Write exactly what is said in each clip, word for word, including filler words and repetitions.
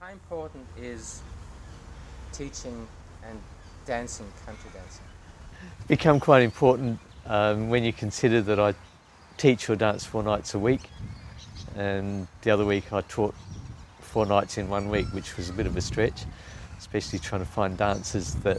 How important is teaching and dancing, country dancing? Become quite important um, when you consider that I teach or dance four nights a week, and the other week I taught four nights in one week, which was a bit of a stretch, especially trying to find dancers that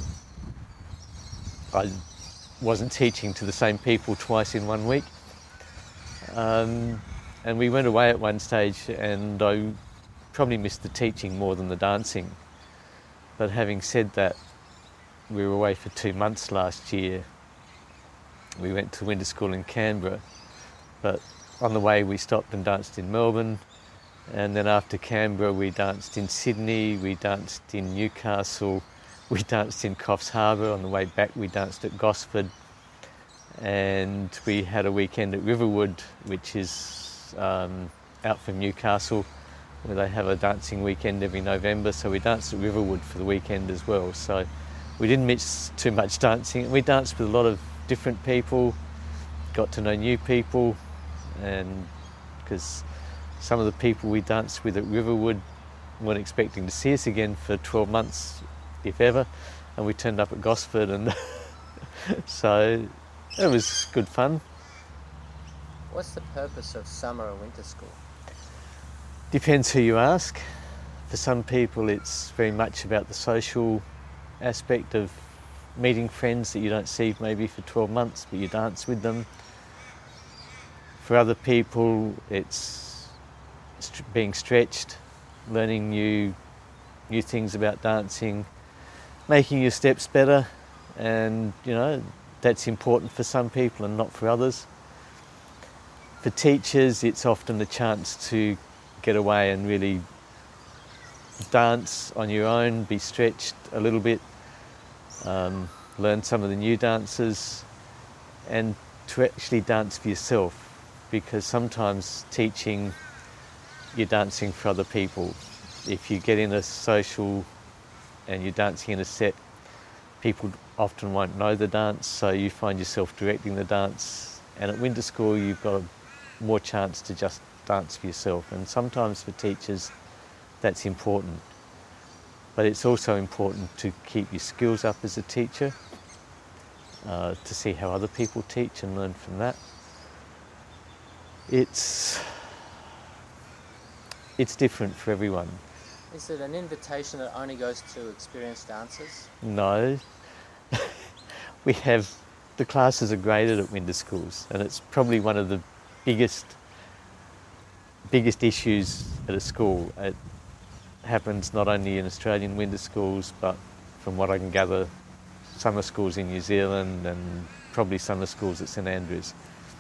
I wasn't teaching to the same people twice in one week. Um, and we went away at one stage and I probably missed the teaching more than the dancing. But having said that, we were away for two months last year. We went to winter school in Canberra, but on the way we stopped and danced in Melbourne, and then after Canberra we danced in Sydney, we danced in Newcastle, we danced in Coffs Harbour. On the way back we danced at Gosford, and we had a weekend at Riverwood, which is um, out from Newcastle, where they have a dancing weekend every November, so we danced at Riverwood for the weekend as well. So we didn't miss too much dancing. We danced with a lot of different people, got to know new people, and because some of the people we danced with at Riverwood weren't expecting to see us again for twelve months, if ever, and we turned up at Gosford, and so it was good fun. What's the purpose of summer or winter school? Depends who you ask. For some people it's very much about the social aspect of meeting friends that you don't see maybe for twelve months, but you dance with them. For other people it's st- being stretched, learning new new things about dancing, making your steps better, and you know that's important for some people and not for others. For teachers it's often a chance to get away and really dance on your own, be stretched a little bit, um, learn some of the new dances, and to actually dance for yourself, because sometimes teaching, you're dancing for other people. If you get in a social and you're dancing in a set, people often won't know the dance, so you find yourself directing the dance, and at winter school you've got a more chance to just dance for yourself, and sometimes for teachers that's important. But it's also important to keep your skills up as a teacher, uh, to see how other people teach and learn from that. It's it's different for everyone. Is it an invitation that only goes to experienced dancers? No. We have, the classes are graded at winter schools, and it's probably one of the biggest biggest issues at a school. It happens not only in Australian winter schools, but from what I can gather, summer schools in New Zealand and probably summer schools at St Andrews.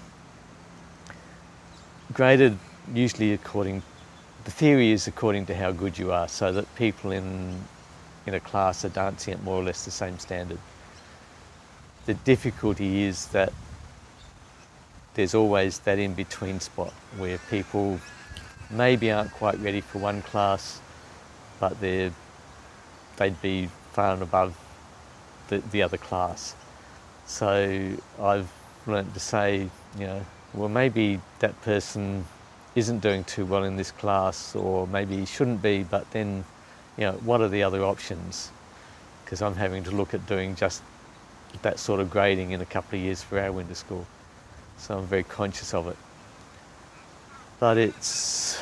Graded usually according, the theory is according to how good you are, so that people in in a class are dancing at more or less the same standard. The difficulty is that there's always that in-between spot where people maybe aren't quite ready for one class, but they're, they'd be far and above the, the other class. So I've learnt to say, you know, well, maybe that person isn't doing too well in this class, or maybe he shouldn't be, but then, you know, what are the other options? Because I'm having to look at doing just that sort of grading in a couple of years for our winter school. So I'm very conscious of it. But it's,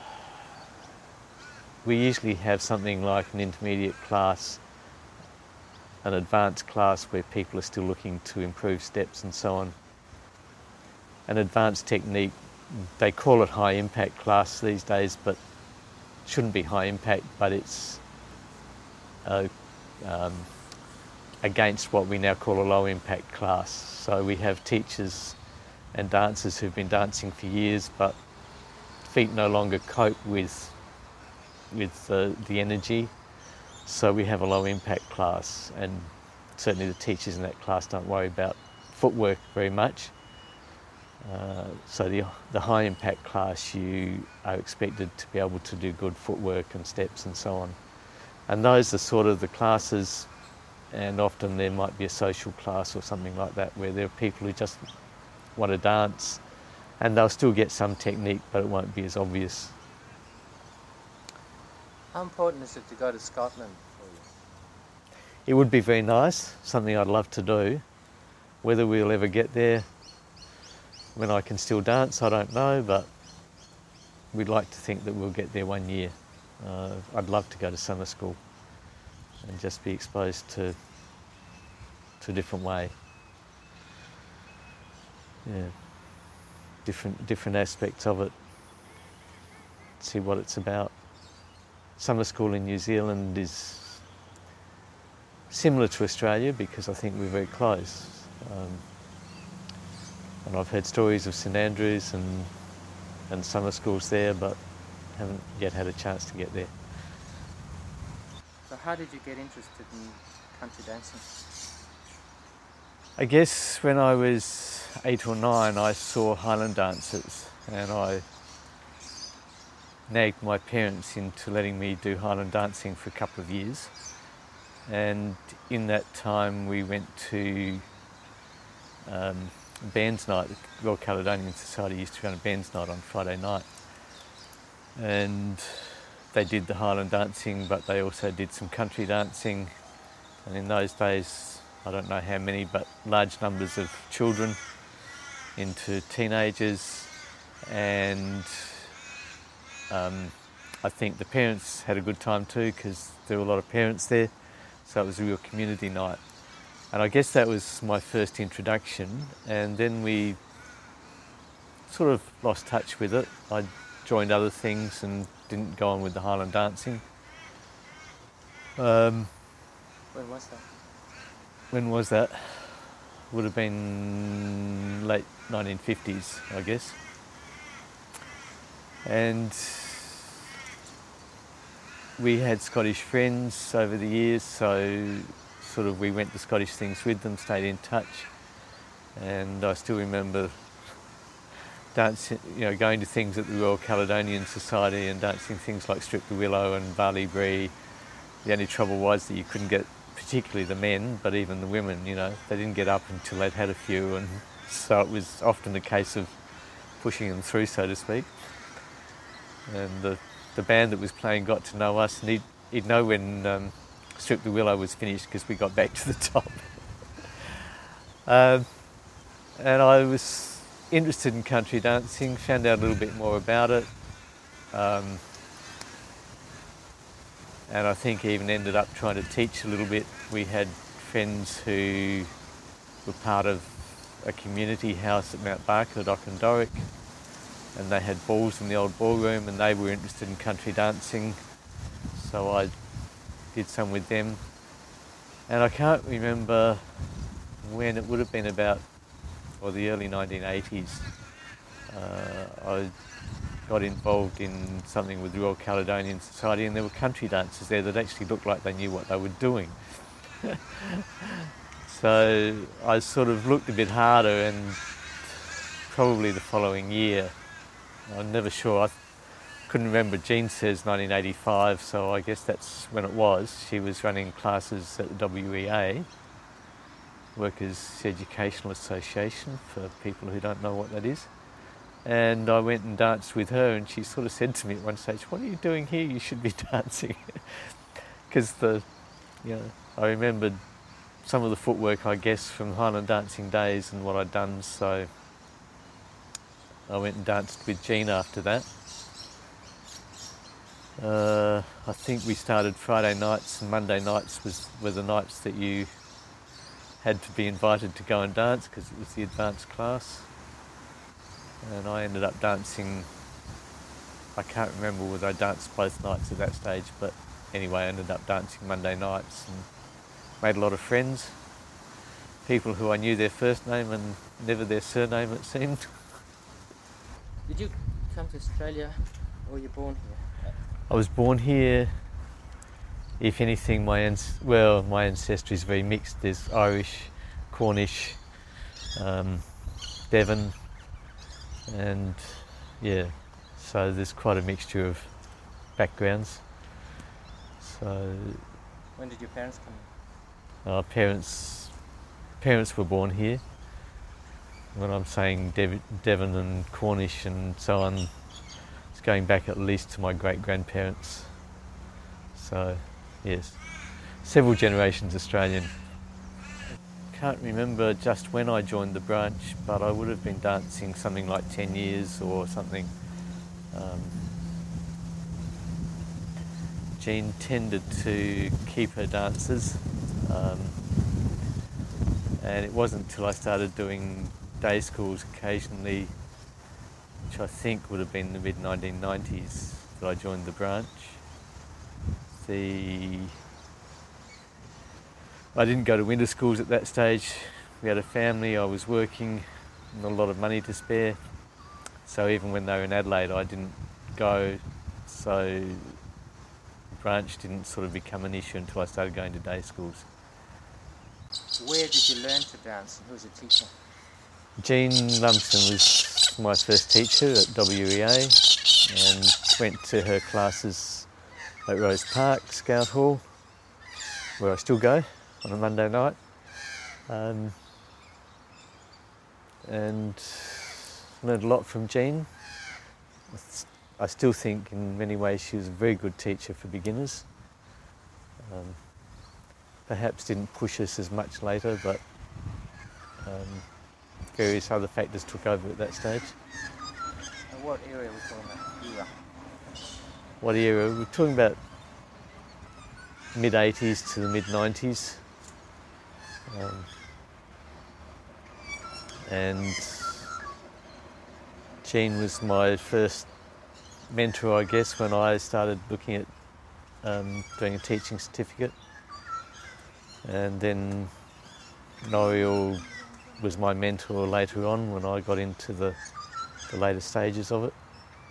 we usually have something like an intermediate class, an advanced class where people are still looking to improve steps and so on. An advanced technique, they call it high impact class these days, but it shouldn't be high impact, but it's uh, um, against what we now call a low impact class. So we have teachers and dancers who've been dancing for years, but feet no longer cope with with the, the energy, so we have a low impact class, and certainly the teachers in that class don't worry about footwork very much. Uh, so the, the high impact class, you are expected to be able to do good footwork and steps and so on. And those are sort of the classes, and often there might be a social class or something like that where there are people who just want to dance, and they'll still get some technique, but it won't be as obvious. How important is it to go to Scotland for you? It would be very nice, something I'd love to do. Whether we'll ever get there when I can still dance, I don't know, but we'd like to think that we'll get there one year. Uh, I'd love to go to summer school and just be exposed to, to a different way. Yeah, different, different aspects of it. See what it's about. Summer school in New Zealand is similar to Australia because I think we're very close. Um, and I've heard stories of St Andrews and, and summer schools there, but haven't yet had a chance to get there. So how did you get interested in country dancing? I guess when I was eight or nine, I saw Highland dancers, and I nagged my parents into letting me do Highland dancing for a couple of years. And in that time we went to um, Bands Night. The Royal Caledonian Society used to run a Bands Night on Friday night. And they did the Highland dancing, but they also did some country dancing. And in those days, I don't know how many, but large numbers of children into teenagers. And um, I think the parents had a good time too, because there were a lot of parents there. So it was a real community night. And I guess that was my first introduction. And then we sort of lost touch with it. I joined other things and didn't go on with the Highland dancing. Um, when was that? When was that? Would have been late nineteen fifties, I guess. And we had Scottish friends over the years, so sort of we went to Scottish things with them, stayed in touch. And I still remember dancing, you know, going to things at the Royal Caledonian Society and dancing things like Strip the Willow and Barley Bree. The only trouble was that you couldn't get, particularly the men, but even the women, you know, they didn't get up until they'd had a few, and so it was often a case of pushing them through, so to speak. And the, the band that was playing got to know us, and he'd, he'd know when um, Strip the Willow was finished because we got back to the top. um, and I was interested in country dancing, found out a little bit more about it. Um, and I think even ended up trying to teach a little bit. We had friends who were part of a community house at Mount Barker at Auchendoric, and they had balls in the old ballroom, and they were interested in country dancing, so I did some with them. And I can't remember when, it would have been about, or the early nineteen eighties, uh, I got involved in something with the Royal Caledonian Society, and there were country dancers there that actually looked like they knew what they were doing. So I sort of looked a bit harder, and probably the following year, I'm never sure, I couldn't remember, Jean says nineteen eighty-five, so I guess that's when it was. She was running classes at the W E A, Workers' Educational Association, for people who don't know what that is. And I went and danced with her, and she sort of said to me at one stage, "What are you doing here? You should be dancing." Because the, you know, I remembered some of the footwork, I guess, from Highland dancing days and what I'd done, so I went and danced with Jean after that. Uh, I think we started Friday nights, and Monday nights was were the nights that you had to be invited to go and dance because it was the advanced class. And I ended up dancing, I can't remember whether I danced both nights at that stage, but anyway, I ended up dancing Monday nights and made a lot of friends, people who I knew their first name and never their surname, it seemed. Did you come to Australia, or were you born here? I was born here. If anything, my ans- well, my ancestry is very mixed. There's Irish, Cornish, um, Devon, and yeah, so there's quite a mixture of backgrounds. So, when did your parents come in? Our parents, parents were born here. When I'm saying Dev- Devon and Cornish and so on, it's going back at least to my great grandparents. So, yes, several generations Australian. Can't remember just when I joined the branch, but I would have been dancing something like ten years or something. Um, Jean tended to keep her dancers, um, and it wasn't until I started doing day schools occasionally, which I think would have been the mid nineteen nineties, that I joined the branch. The I didn't go to winter schools at that stage. We had a family, I was working, not a lot of money to spare. So even when they were in Adelaide, I didn't go. So the branch didn't sort of become an issue until I started going to day schools. Where did you learn to dance and who was your teacher? Jean Lumsden was my first teacher at W E A, and went to her classes at Rose Park, Scout Hall, where I still go on a Monday night. Um, and learned a lot from Jean. I still think in many ways she was a very good teacher for beginners. Um, perhaps didn't push us as much later, but um, various other factors took over at that stage. And what area are we talking about? Era? What era? We're talking about mid eighties to the mid nineties. Um, and Jean was my first mentor, I guess, when I started looking at um, doing a teaching certificate. And then Nouriel was my mentor later on when I got into the, the later stages of it.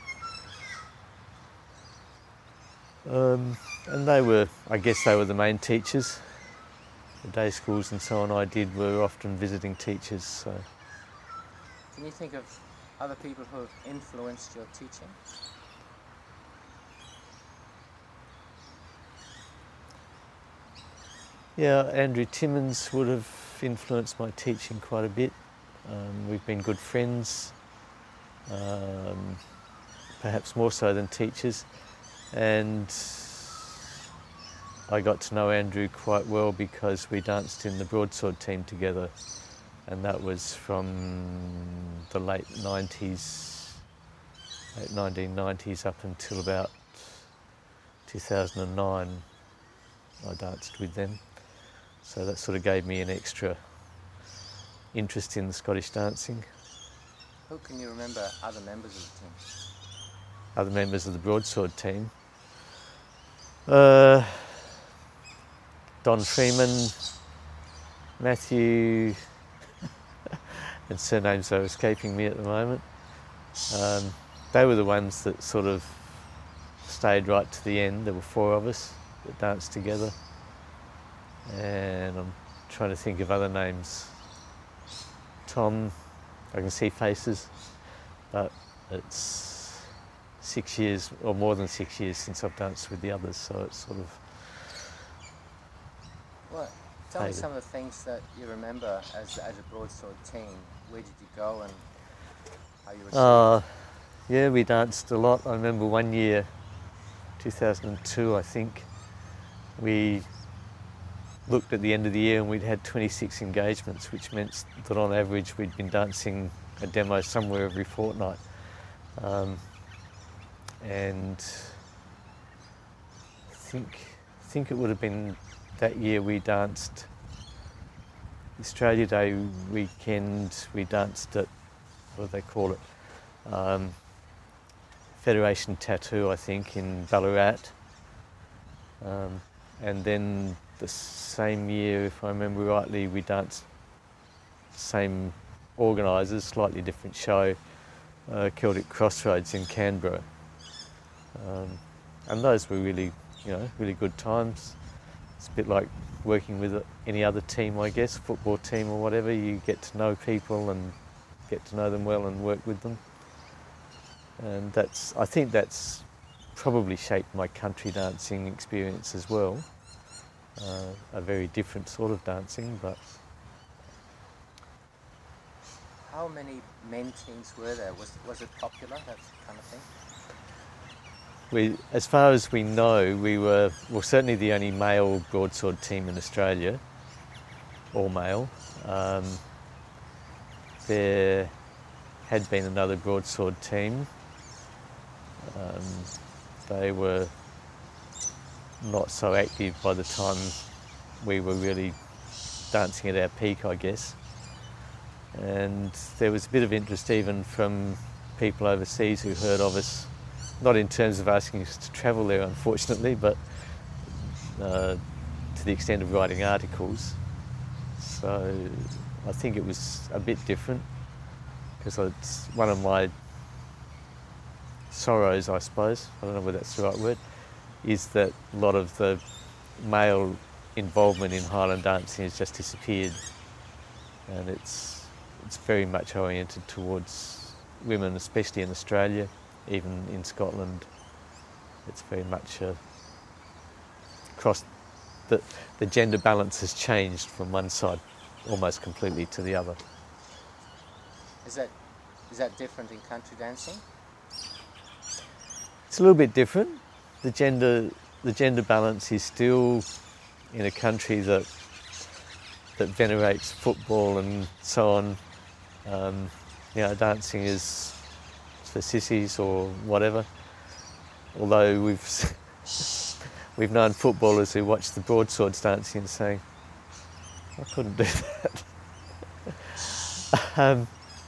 Um, and they were, I guess they were the main teachers. The day schools and so on I did were often visiting teachers. So. Can you think of other people who have influenced your teaching? Yeah, Andrew Timmins would have influenced my teaching quite a bit. Um, we've been good friends, um, perhaps more so than teachers. And I got to know Andrew quite well because we danced in the broadsword team together. And that was from the late nineties, late nineteen nineties up until about two thousand nine. I danced with them. So that sort of gave me an extra interest in the Scottish dancing. Who can you remember other members of the team? Other members of the broadsword team? Uh, Don Freeman, Matthew, and surnames are escaping me at the moment. Um, they were the ones that sort of stayed right to the end. There were four of us that danced together. And I'm trying to think of other names. Tom, I can see faces, but it's six years or more than six years since I've danced with the others, so it's sort of... Well, tell me some of the things that you remember as, as a broadsword team. Where did you go and how you received? Uh, yeah, we danced a lot. I remember one year, two thousand two, I think, we looked at the end of the year and we'd had twenty-six engagements, which meant that on average we'd been dancing a demo somewhere every fortnight. Um, and I think, I think it would have been that year we danced Australia Day weekend. We danced at, what do they call it? Um, Federation Tattoo, I think, in Ballarat. Um, and then the same year, if I remember rightly, we danced same organisers, slightly different show, uh, Celtic Crossroads in Canberra. Um, and those were really, you know, really good times. It's a bit like working with any other team, I guess, football team or whatever. You get to know people and get to know them well and work with them. And that's, I think that's probably shaped my country dancing experience as well. Uh, a very different sort of dancing, but... How many men teams were there? Was was it popular, that kind of thing? we, as far as we know, we were well certainly the only male broadsword team in Australia, all male. Um, there had been another broadsword team. Um, they were not so active by the time we were really dancing at our peak, I guess. And there was a bit of interest even from people overseas who heard of us, not in terms of asking us to travel there, unfortunately, but uh, to the extent of writing articles. So I think it was a bit different, because it's one of my sorrows, I suppose, I don't know whether that's the right word, is that a lot of the male involvement in Highland dancing has just disappeared, and it's it's very much oriented towards women, especially in Australia, even in Scotland. It's very much a across the the gender balance has changed from one side almost completely to the other. Is that is that different in country dancing? It's a little bit different. The gender the gender balance is still in a country that that venerates football and so on. Um, you know, dancing is for sissies or whatever. Although we've we've known footballers who watch the broadswords dancing and saying, "I couldn't do that." um,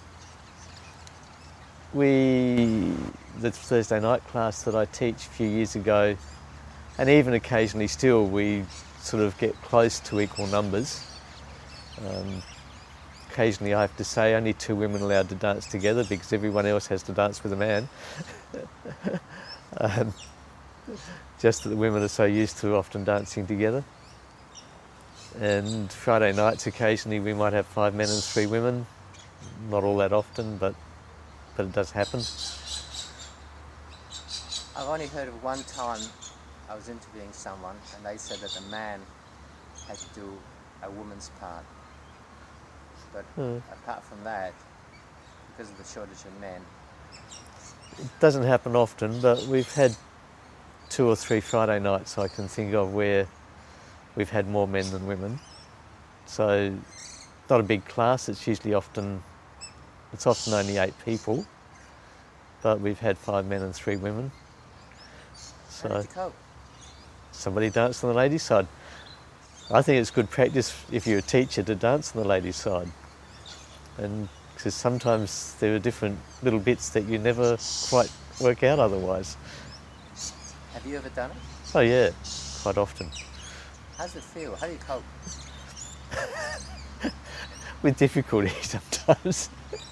we the Thursday night class that I teach a few years ago, and even occasionally still, we sort of get close to equal numbers. Um, occasionally I have to say only two women allowed to dance together because everyone else has to dance with a man. um, just that the women are so used to often dancing together. And Friday nights occasionally we might have five men and three women. Not all that often, but but it does happen. I've only heard of one time I was interviewing someone and they said that the man had to do a woman's part. But Hmm. apart from that, because of the shortage of men, It doesn't happen often, but we've had two or three Friday nights I can think of where we've had more men than women. So not a big class, it's usually often, it's often only eight people, but we've had five men and three women. how So did you cope? somebody danced on the ladies' side. I think it's good practice if you're a teacher to dance on the ladies' side. And because sometimes there are different little bits that you never quite work out otherwise. Have you ever done it? Oh yeah, quite often. How does it feel? How do you cope? With difficulty sometimes.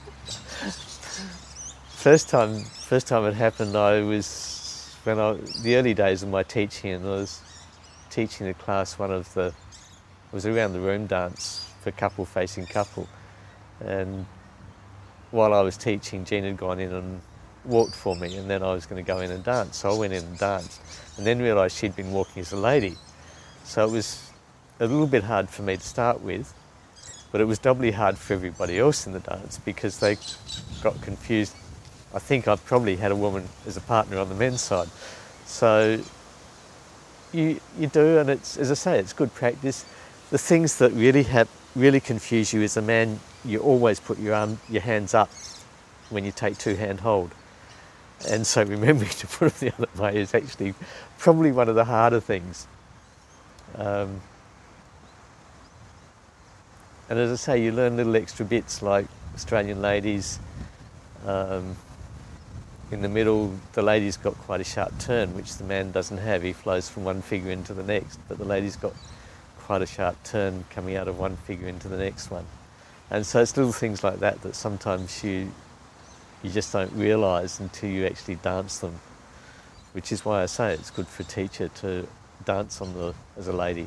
First time, first time it happened, I was when I the early days of my teaching, and I was teaching a class one of the it was around the room dance for couple facing couple, and while I was teaching, Jean had gone in and walked for me, and then I was going to go in and dance, so I went in and danced, and then realised she'd been walking as a lady, so it was a little bit hard for me to start with. But it was doubly hard for everybody else in the dance because they got confused. I think I probably had a woman as a partner on the men's side. So you you do, and it's, as I say, it's good practice. The things that really have, really confuse you as a man, you always put your arm, your hands up when you take two-hand hold. And so remembering to put them the other way is actually probably one of the harder things. Um, And as I say, you learn little extra bits like Australian ladies. Um, in the middle, the lady's got quite a sharp turn, which the man doesn't have. He flows from one figure into the next, but the lady's got quite a sharp turn coming out of one figure into the next one. And so it's little things like that that sometimes you you just don't realise until you actually dance them, which is why I say it's good for a teacher to dance on the as a lady.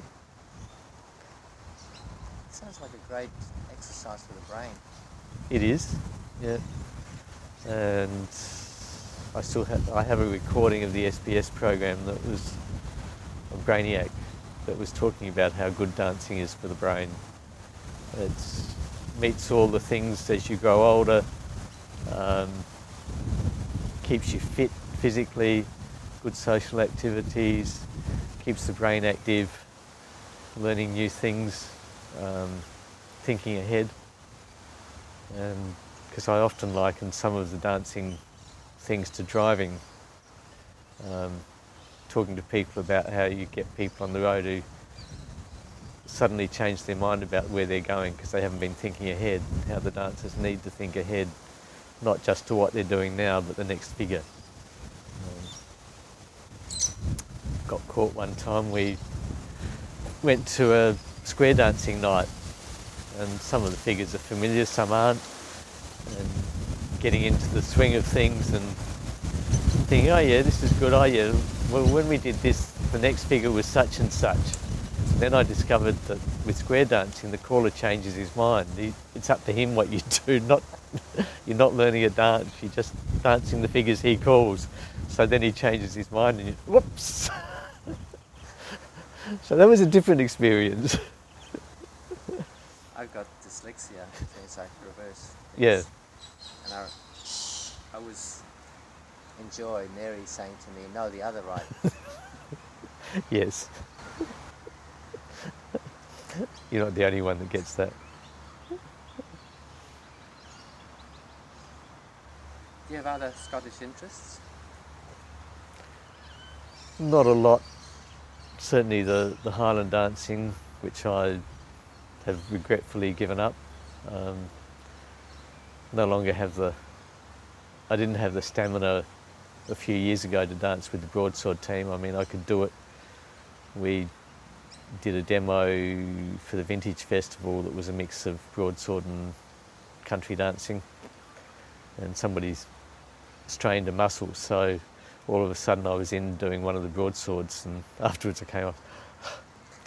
Sounds like a great exercise for the brain. It is, yeah. And I still have I have a recording of the S B S program that was on Brainiac that was talking about how good dancing is for the brain. It meets all the things as you grow older, um, keeps you fit physically, good social activities, keeps the brain active, learning new things, um, thinking ahead. And because I often liken some of the dancing things to driving, um, talking to people about how you get people on the road who suddenly change their mind about where they're going because they haven't been thinking ahead, and how the dancers need to think ahead, not just to what they're doing now, but the next figure. Um, got caught one time, we went to a square dancing night, and some of the figures are familiar, some aren't, and getting into the swing of things and thinking, oh yeah, this is good, oh yeah, well when we did this, the next figure was such and such. And then I discovered that with square dancing, the caller changes his mind. He, it's up to him what you do, not you're not learning a dance, you're just dancing the figures he calls. So then he changes his mind and you, whoops! So that was a different experience. I've got dyslexia, so it's like reverse. Yeah. And I, I was enjoy Mary saying to me, no, the other right. Yes. You're not the only one that gets that. Do you have other Scottish interests? Not a lot. Certainly the, the Highland dancing, which I have regretfully given up. Um, no longer have the, I didn't have the stamina a few years ago to dance with the broadsword team. I mean, I could do it. We did a demo for the Vintage Festival that was a mix of broadsword and country dancing, and somebody's strained a muscle, so all of a sudden I was in doing one of the broadswords, and afterwards I came off.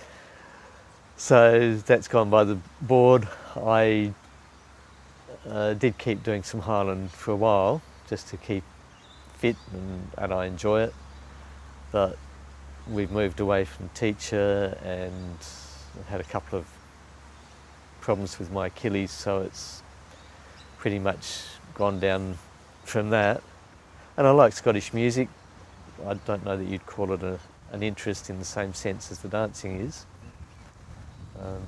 So that's gone by the board. I uh, did keep doing some Highland for a while, just to keep fit, and, and I enjoy it, but we've moved away from teacher, and I've had a couple of problems with my Achilles, so it's pretty much gone down from that. And I like Scottish music. I don't know that you'd call it a, an interest in the same sense as the dancing is. Um,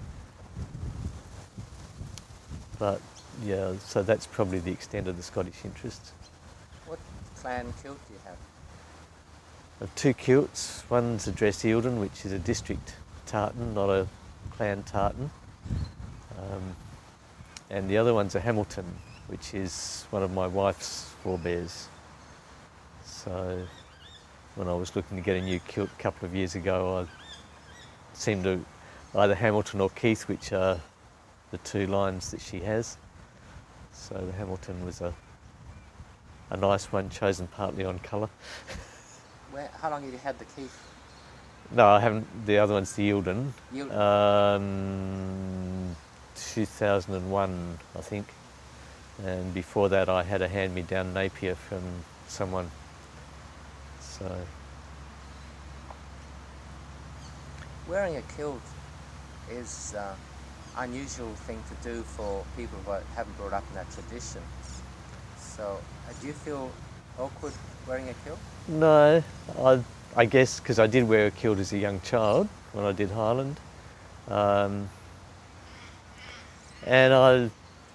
but yeah, so that's probably the extent of the Scottish interest. What clan kilt do you have? I have two kilts. One's a dress Eildon, which is a district tartan, not a clan tartan. Um, and the other one's a Hamilton, which is one of my wife's forebears. So when I was looking to get a new kilt a couple of years ago, I seemed to either Hamilton or Keith, which are the two lines that she has. So the Hamilton was a, a nice one, chosen partly on colour. Where, how long have you had the Keith? No, I haven't. The other one's the Eildon. Eildon. Um, two thousand one, I think. And before that, I had a hand-me-down Napier from someone. So wearing a kilt is an unusual thing to do for people who haven't brought up in that tradition. So uh, do you feel awkward wearing a kilt? No, I, I guess because I did wear a kilt as a young child when I did Highland. Um, and I,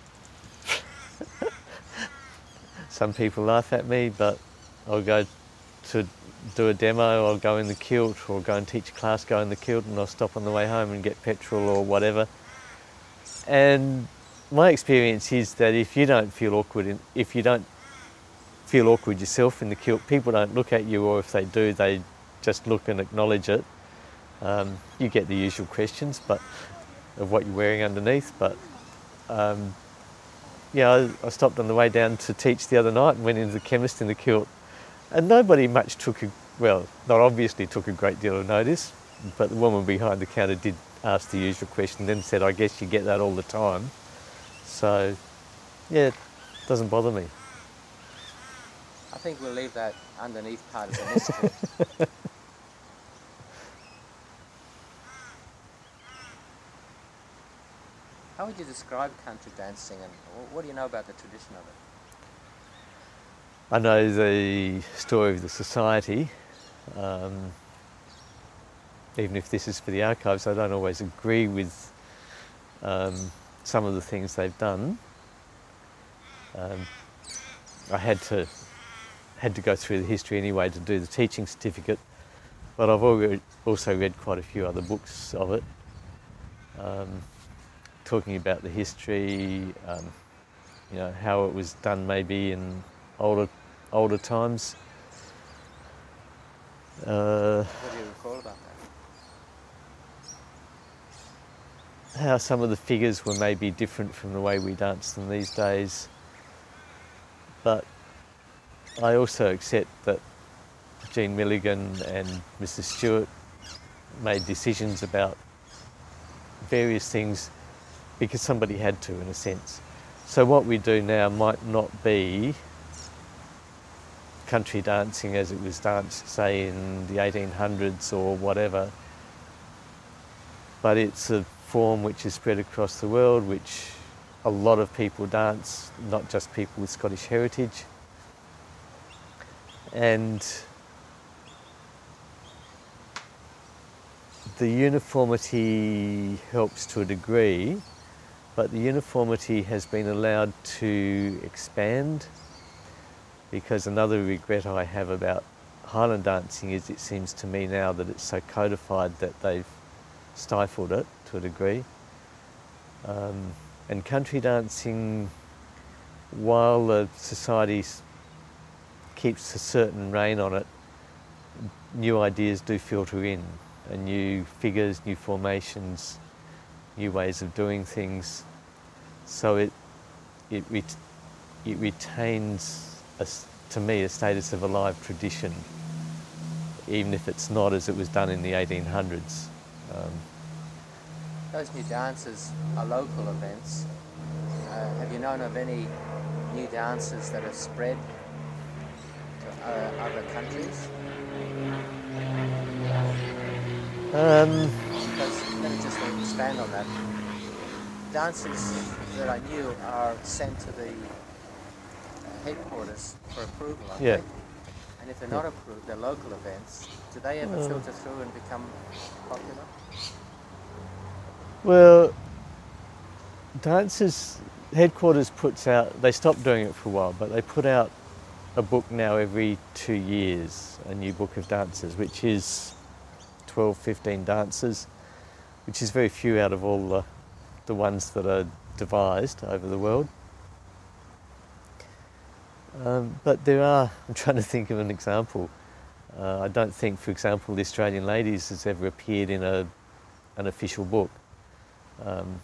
some people laugh at me, but I'll go to do a demo, I'll go in the kilt, or go and teach a class, go in the kilt, and I'll stop on the way home and get petrol or whatever. And my experience is that if you don't feel awkward, in, if you don't feel awkward yourself in the kilt, people don't look at you, or if they do, they just look and acknowledge it. Um, you get the usual questions, but of what you're wearing underneath. But um, yeah, I, I stopped on the way down to teach the other night and went into the chemist in the kilt, and nobody much took a, well, not obviously took a great deal of notice, but the woman behind the counter did ask the usual question, then said, I guess you get that all the time. So yeah, it doesn't bother me. I think we'll leave that underneath part as a mystery. How would you describe country dancing, and what do you know about the tradition of I know the story of the society. Um, even if this is for the archives, I don't always agree with um, some of the things they've done. Um, I had to had to go through the history anyway to do the teaching certificate, but I've already also read quite a few other books of it, um, talking about the history, um, you know, how it was done maybe in older older times. Uh, what do you recall about that? How some of the figures were maybe different from the way we dance them these days. But I also accept that Jean Milligan and Missus Stewart made decisions about various things because somebody had to, in a sense. So what we do now might not be country dancing as it was danced, say, in the eighteen hundreds or whatever, but it's a form which is spread across the world, which a lot of people dance, not just people with Scottish heritage. And the uniformity helps to a degree, but the uniformity has been allowed to expand, because another regret I have about Highland dancing is it seems to me now that it's so codified that they've stifled it to a degree. Um, and country dancing, while the society keeps a certain rein on it, new ideas do filter in, and new figures, new formations, new ways of doing things. So it it, ret- it retains, a, to me, a status of a live tradition, even if it's not as it was done in the eighteen hundreds. Um, Those new dances are local events. Uh, have you known of any new dances that have spread to uh, other countries? um, Because, let me just expand on that. Dances that I knew are sent to the headquarters for approval, I Yeah. think. And if they're not approved, they're local events, do they ever Uh. filter through and become popular? Well, Dancers Headquarters puts out, they stopped doing it for a while, but they put out a book now every two years, a new book of dances, which is twelve, fifteen dances, which is very few out of all the, the ones that are devised over the world. Um, but there are, I'm trying to think of an example. Uh, I don't think, for example, the Australian Ladies has ever appeared in a an official book. Um,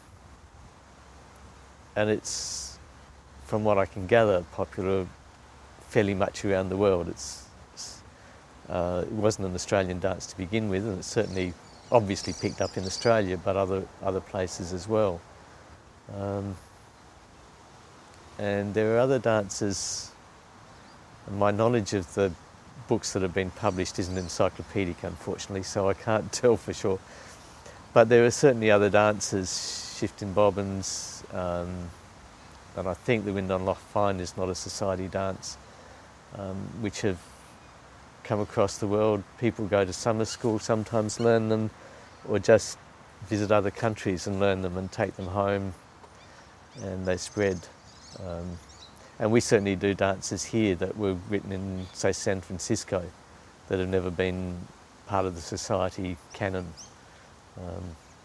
and it's, from what I can gather, popular fairly much around the world. It's, it's uh, it wasn't an Australian dance to begin with, and it's certainly obviously picked up in Australia, but other other places as well. Um, and there are other dances. My knowledge of the books that have been published isn't encyclopedic, unfortunately, so I can't tell for sure. But there are certainly other dances, shifting bobbins, um, and I think the Wind on Loch Fyne is not a society dance, um, which have come across the world. People go to summer school, sometimes learn them, or just visit other countries and learn them and take them home, and they spread. Um, and we certainly do dances here that were written in, say, San Francisco, that have never been part of the society canon. Um,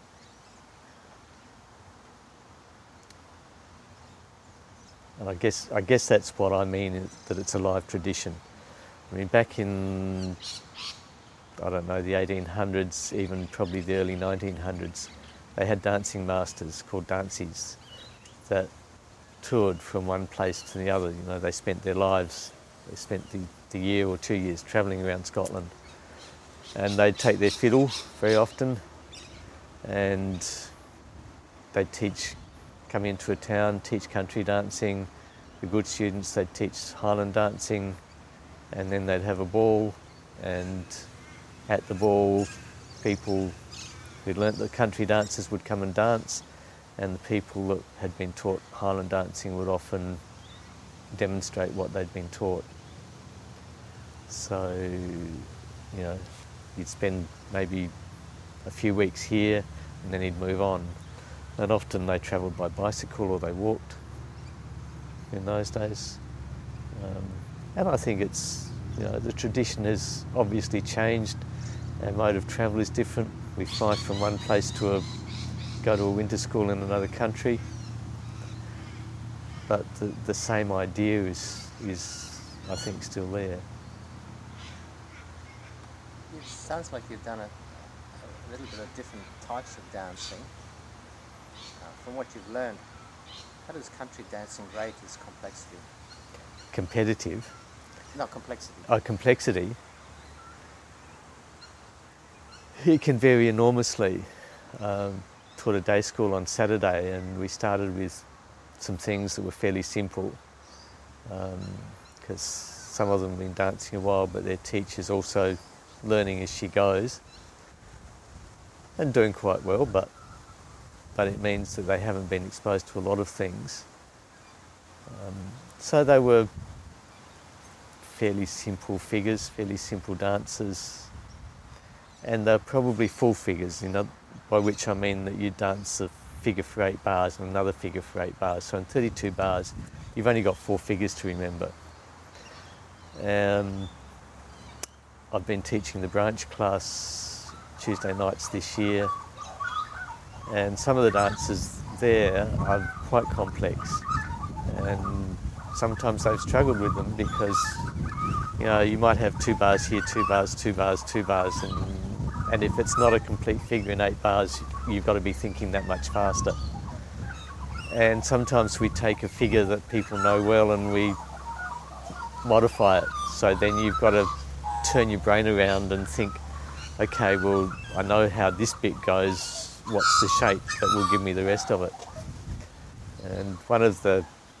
and I guess I guess that's what I mean, that it's a live tradition. I mean, back in, I don't know, the eighteen hundreds, even probably the early nineteen hundreds, they had dancing masters called dancies that toured from one place to the other. You know, they spent their lives, they spent the, the year or two years travelling around Scotland, and they'd take their fiddle very often, and they'd teach, come into a town, teach country dancing. The good students, they'd teach Highland dancing, and then they'd have a ball, and at the ball, people who'd learnt the country dances would come and dance, and the people that had been taught Highland dancing would often demonstrate what they'd been taught. So, you know, you'd spend maybe a few weeks here and then he'd move on. And often they travelled by bicycle or they walked in those days. Um, and I think it's, you know, the tradition has obviously changed. Our mode of travel is different. We fly from one place to a, go to a winter school in another country. But the, the same idea is, is, I think, still there. It sounds like you've done a, a little bit of different types of dancing. Uh, from what you've learned, how does country dancing rate its complexity? Competitive? Not complexity. Oh, complexity. It can vary enormously. Um, taught a day school on Saturday and we started with some things that were fairly simple because um, some of them have been dancing a while, but their teacher's also learning as she goes and doing quite well, but but it means that they haven't been exposed to a lot of things. Um, so they were fairly simple figures, fairly simple dances, and they're probably full figures, you know, by which I mean that you dance a figure for eight bars and another figure for eight bars. So in thirty-two bars, you've only got four figures to remember. Um, I've been teaching the branch class Tuesday nights this year, and some of the dances there are quite complex, and sometimes they've struggled with them because, you know, you might have two bars here, two bars, two bars, two bars, and and if it's not a complete figure in eight bars, you've got to be thinking that much faster. And sometimes we take a figure that people know well and we modify it. So then you've got to turn your brain around and think, okay, well, I know how this bit goes, what's the shape that will give me the rest of it? And one of the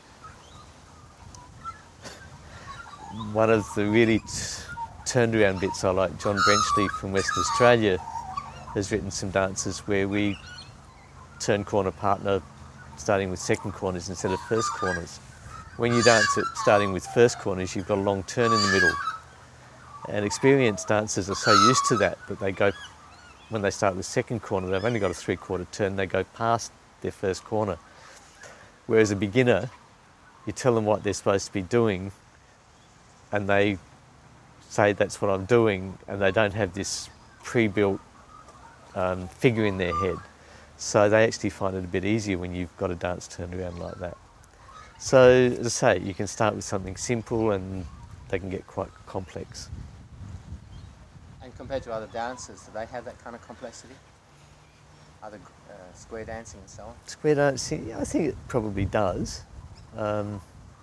one of the really t- turned around bits I like, John Brenchley from Western Australia has written some dances where we turn corner partner starting with second corners instead of first corners. When you dance it starting with first corners, you've got a long turn in the middle. And experienced dancers are so used to that that they go, when they start with second corner, they've only got a three-quarter turn, they go past their first corner. Whereas a beginner, you tell them what they're supposed to be doing and they say that's what I'm doing, and they don't have this pre-built um, figure in their head. So they actually find it a bit easier when you've got a dance turned around like that. So, as I say, you can start with something simple and they can get quite complex. And compared to other dancers, do they have that kind of complexity? Other uh, square dancing and so on? Square dancing, yeah, I think it probably does. Um,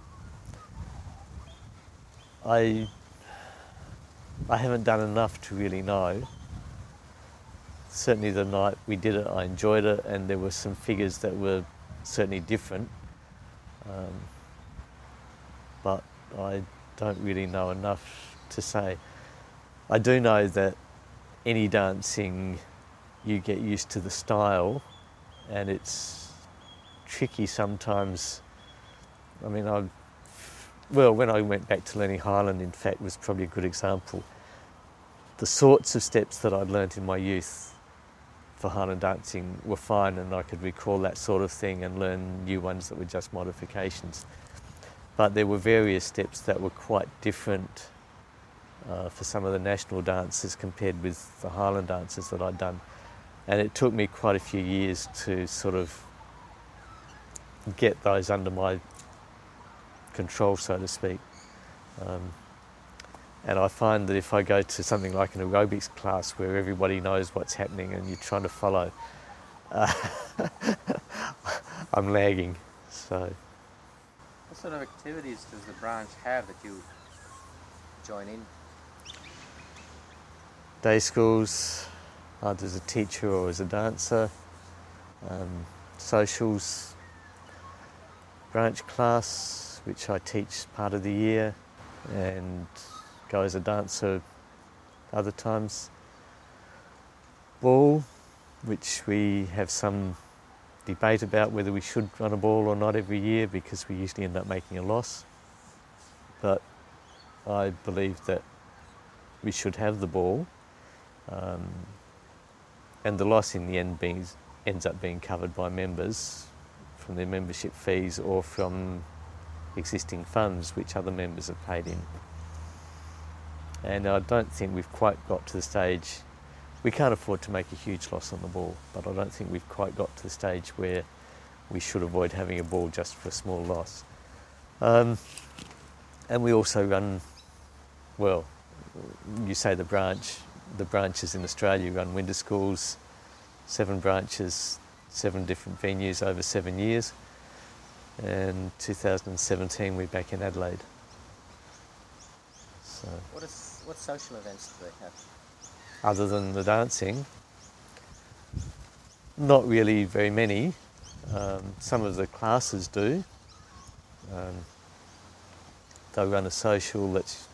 I I haven't done enough to really know. Certainly the night we did it, I enjoyed it, and there were some figures that were certainly different. Um, but I don't really know enough to say. I do know that any dancing, you get used to the style, and it's tricky sometimes. I mean, I well, when I went back to learning Highland, in fact, was probably a good example. The sorts of steps that I'd learnt in my youth for Highland dancing were fine, and I could recall that sort of thing and learn new ones that were just modifications. But there were various steps that were quite different uh, for some of the national dances compared with the Highland dances that I'd done. And it took me quite a few years to sort of get those under my control, so to speak. Um, and I find that if I go to something like an aerobics class where everybody knows what's happening and you're trying to follow, uh, I'm lagging. So, what sort of activities does the branch have that you join in? Day schools, either as a teacher or as a dancer, um, socials, branch class, which I teach part of the year, and go as a dancer other times. Ball, which we have some debate about whether we should run a ball or not every year because we usually end up making a loss. But I believe that we should have the ball, um, and the loss in the end being, ends up being covered by members from their membership fees or from existing funds which other members have paid in. And I don't think we've quite got to the stage, we can't afford to make a huge loss on the ball, but I don't think we've quite got to the stage where we should avoid having a ball just for a small loss. Um, and we also run, well, you say the branch, the branches in Australia run winter schools, seven branches, seven different venues over seven years. And two thousand seventeen we're back in Adelaide. So, What is what social events do they have? Other than the dancing, not really very many. Um, some of the classes do. Um, they'll run a social that's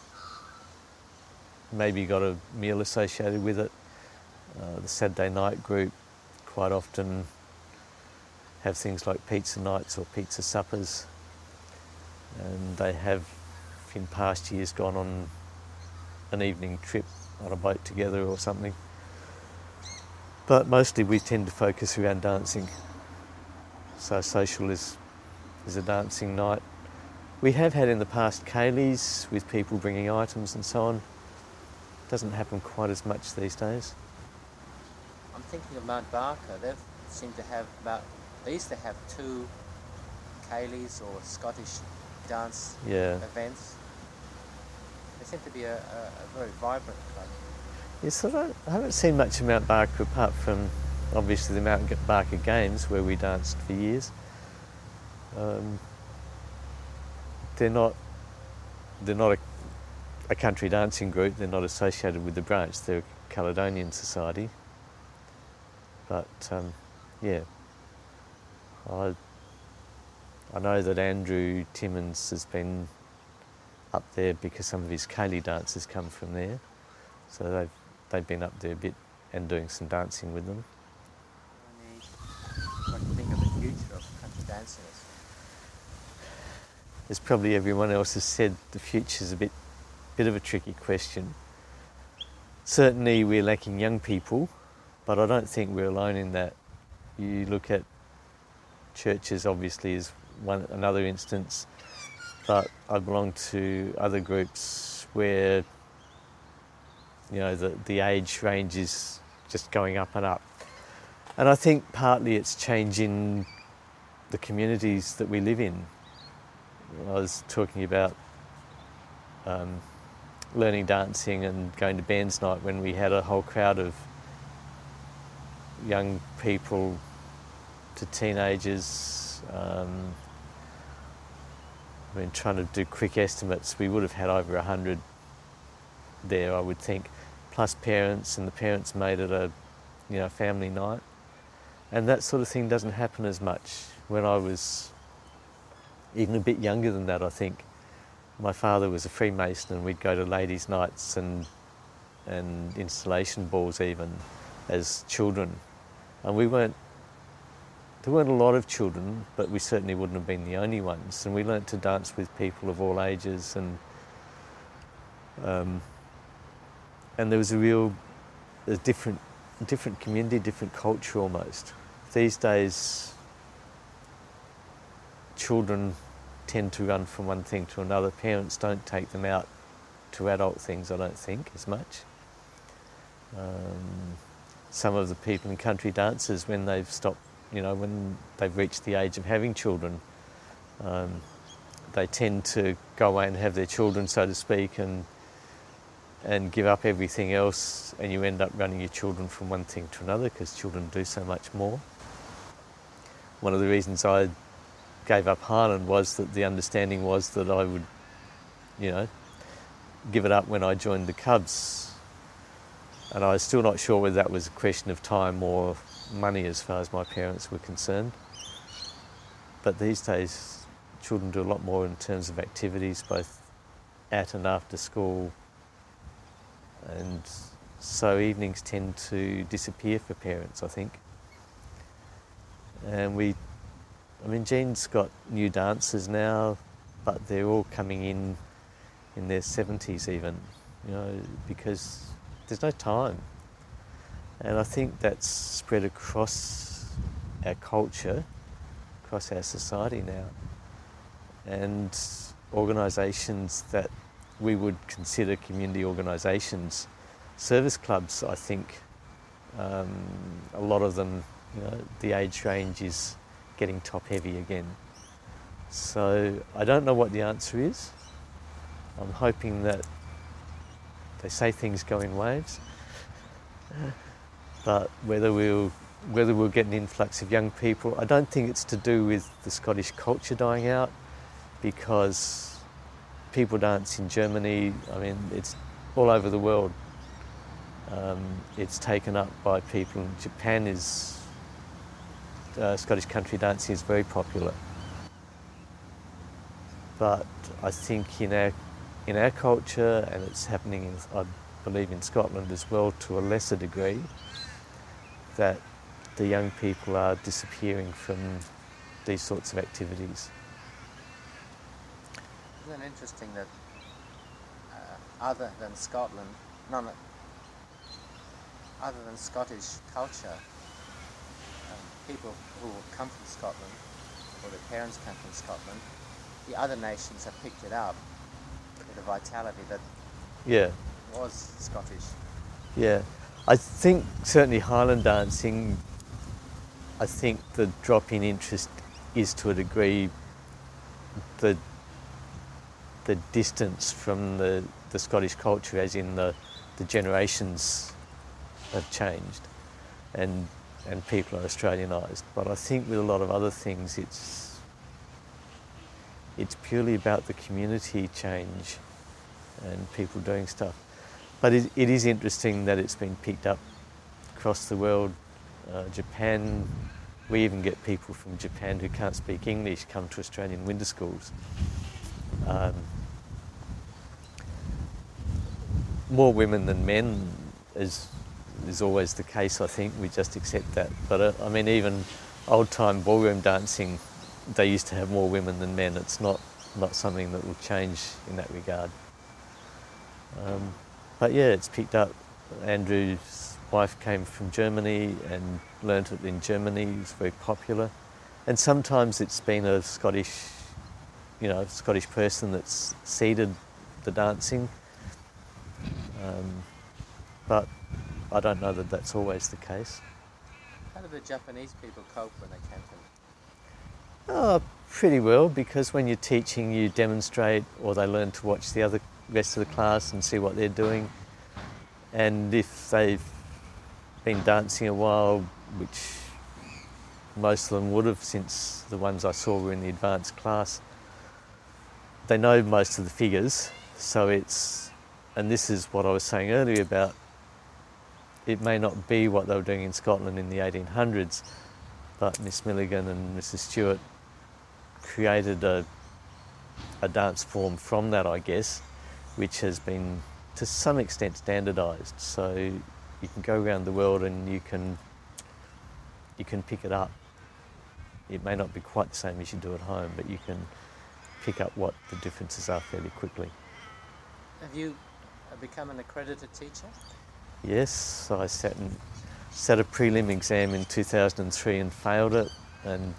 maybe got a meal associated with it. Uh, the Saturday night group quite often have things like pizza nights or pizza suppers, and they have in past years gone on an evening trip on a boat together or something. But mostly we tend to focus around dancing. So social is, is a dancing night. We have had in the past Kayleys with people bringing items and so on. Doesn't happen quite as much these days. I'm thinking of Mount Barker. They seem to have about, they used to have two Kayleys or Scottish dance Yeah. events. They seem to be a, a, a very vibrant club. Yes, I, don't, I haven't seen much of Mount Barker apart from obviously the Mount Barker Games where we danced for years. Um, they're not they're not a, a country dancing group. They're not associated with the branch. They're a Caledonian society. But um, yeah, I I know that Andrew Timmins has been up there because some of his Kaylee dancers come from there, so they've they've been up there a bit and doing some dancing with them. What do you think of the future of country dancing? As probably everyone else has said, the future's a bit bit of a tricky question. Certainly we're lacking young people, but I don't think we're alone in that. You look at churches obviously as one another instance, but I belong to other groups where you know the, the age range is just going up and up. And I think partly it's changing the communities that we live in. I was talking about um, learning dancing and going to bands night when we had a whole crowd of young people to teenagers. Um, I mean, trying to do quick estimates, we would have had over a hundred there, I would think, plus parents, and the parents made it a, you know, family night. And that sort of thing doesn't happen as much. When I was even a bit younger than that, I think, my father was a Freemason and we'd go to ladies' nights and and installation balls even as children. And we weren't, there weren't a lot of children, but we certainly wouldn't have been the only ones. And we learnt to dance with people of all ages, and um, and there was a real, a different, different community, different culture almost. These days, children tend to run from one thing to another. Parents don't take them out to adult things, I don't think, as much. Um, some of the people in country dances, when they've stopped, you know, when they've reached the age of having children, um, they tend to go away and have their children, so to speak, and and give up everything else, and you end up running your children from one thing to another because children do so much more. One of the reasons I gave up Harlan was that the understanding was that I would, you know, give it up when I joined the Cubs. And I was still not sure whether that was a question of time or money as far as my parents were concerned. But these days, children do a lot more in terms of activities, both at and after school. And so evenings tend to disappear for parents, I think. And we, I mean, Jean's got new dancers now, but they're all coming in in their seventies even. you know, because there's no time. And I think that's spread across our culture, across our society now. And organisations that we would consider community organisations, service clubs, I think, um, a lot of them, you know, the age range is getting top heavy again. So I don't know what the answer is. I'm hoping that they say things go in waves, but whether we'll whether we'll get an influx of young people, I don't think it's to do with the Scottish culture dying out, because people dance in Germany, I mean, it's all over the world. Um, it's taken up by people. Japan is, uh, Scottish country dancing is very popular. But I think in our, in our culture, and it's happening, in, I believe, in Scotland as well to a lesser degree, that the young people are disappearing from these sorts of activities. Isn't it interesting that uh, other than Scotland, no, no, other than Scottish culture, um, people who come from Scotland, or their parents come from Scotland, the other nations have picked it up with a vitality that yeah. was Scottish. Yeah, I think certainly Highland dancing, I think the drop in interest is to a degree the the distance from the, the Scottish culture, as in the, the generations have changed and and people are Australianised. But I think with a lot of other things it's it's purely about the community change and people doing stuff. But it, it is interesting that it's been picked up across the world. Uh, Japan, we even get people from Japan who can't speak English come to Australian winter schools. Um, more women than men is is always the case, I think. We just accept that. But uh, I mean, even old-time ballroom dancing, they used to have more women than men. It's not, not something that will change in that regard. Um, but yeah, it's picked up. Andrew's wife came from Germany and learnt it in Germany. It's very popular. And sometimes it's been a Scottish, you know, Scottish person that's seeded the dancing. Um, but I don't know that that's always the case. How do the Japanese people cope when they came to? Oh, pretty well, because when you're teaching, you demonstrate, or they learn to watch the other rest of the class and see what they're doing. And if they've been dancing a while, which most of them would have, since the ones I saw were in the advanced class, they know most of the figures. So it's, and this is what I was saying earlier about, it may not be what they were doing in Scotland in the eighteen hundreds, but Miss Milligan and Missus Stewart created a, a dance form from that, I guess, which has been to some extent standardised. So you can go around the world and you can you can pick it up. It may not be quite the same as you do at home, but you can pick up what the differences are fairly quickly. Have you become an accredited teacher? Yes, I sat and sat a prelim exam in two thousand three and failed it, and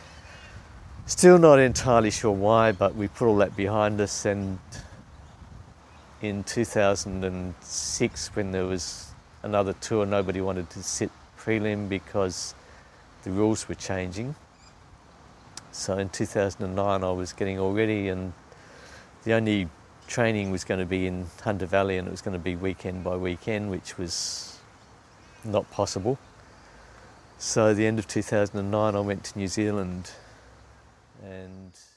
still not entirely sure why, but we put all that behind us. And in two thousand six, when there was another tour, nobody wanted to sit prelim because the rules were changing. So in two thousand nine I was getting all ready, and the only training was going to be in Hunter Valley, and it was going to be weekend by weekend, which was not possible. So at the end of two thousand nine I went to New Zealand, and